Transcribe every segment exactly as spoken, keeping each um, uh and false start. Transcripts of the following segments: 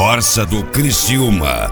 Corsa do Criciúma.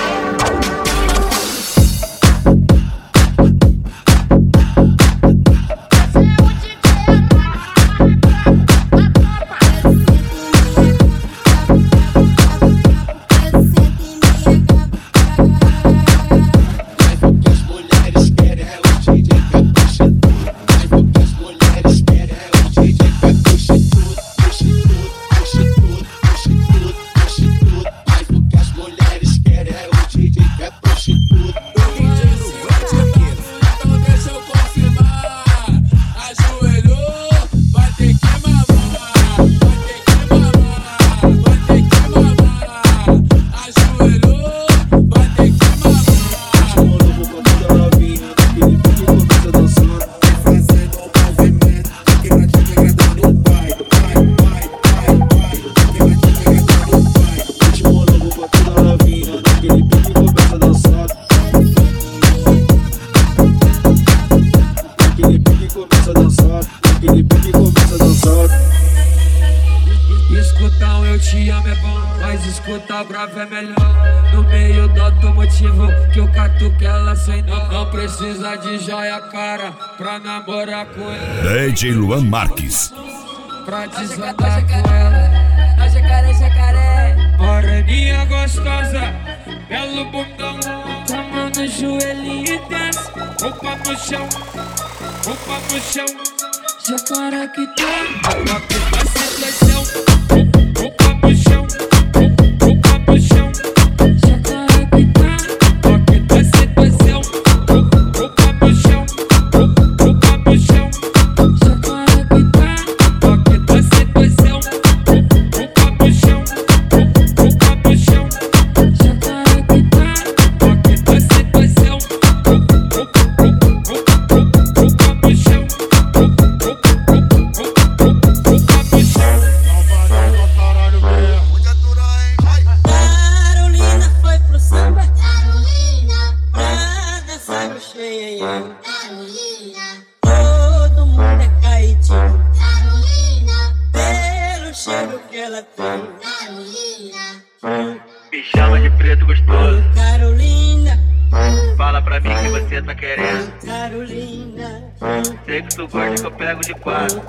Escutar um eu te amo é bom, mas escutar bravo é melhor. No meio do automotivo que eu catuco ela sem não. Não precisa de joia cara pra namorar com ela. D J Luan Marques. Pra desandar com ela. A jacaré, jacaré. Moreninha gostosa, belo bundão. A mão no joelhinho e desce. Roupa no chão, roupa no chão. Jacaré que tá, roupa que tá sem pressão. Roupa no chão, roupa no chão. Jacaré que tá, roupa que tá sem pressão. Roupa no chão, roupa no chão. Jacaré que tá, roupa que tá sem pressão. Roupa no chão, roupa no chão. Jacaré que tá, roupa que tá sem pressão. Roupa no chão. Carolina foi pro samba. Carolina, nada sabe cheia. Carolina, todo mundo é caidinho. Carolina, pelo cheiro que ela tem. Carolina, me chama de preto gostoso. Carolina, Fala pra mim que você tá querendo. Carolina, Sei que tu gosta que eu pego de quatro.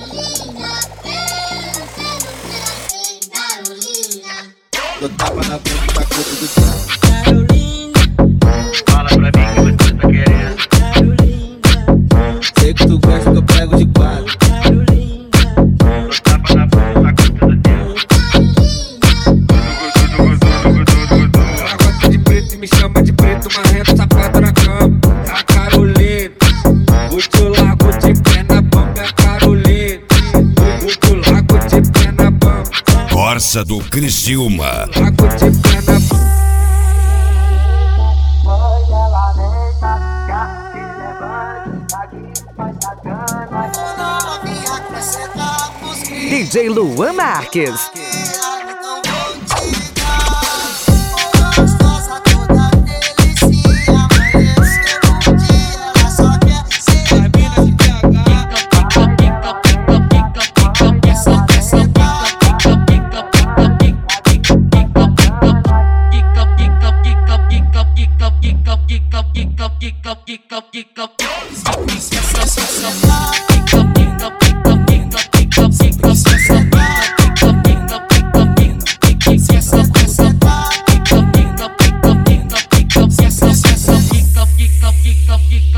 Eu tava na boca da coisa do dia. Carolina, Fala pra mim que você tá querendo. Carolina, Sei que tu gosta que eu pego de quatro. Carolina, Eu tava na boca da coisa do dia. Ela gosta de preto e me chama de preto, marrento, safado na cama. A Carolina, o tio largo de pé na bamba. É a Carolina, o tio largo de pé na bamba. Corsa do Criciúma. Largo de pé na bamba. D J Luan Marques. Pick up, pick up.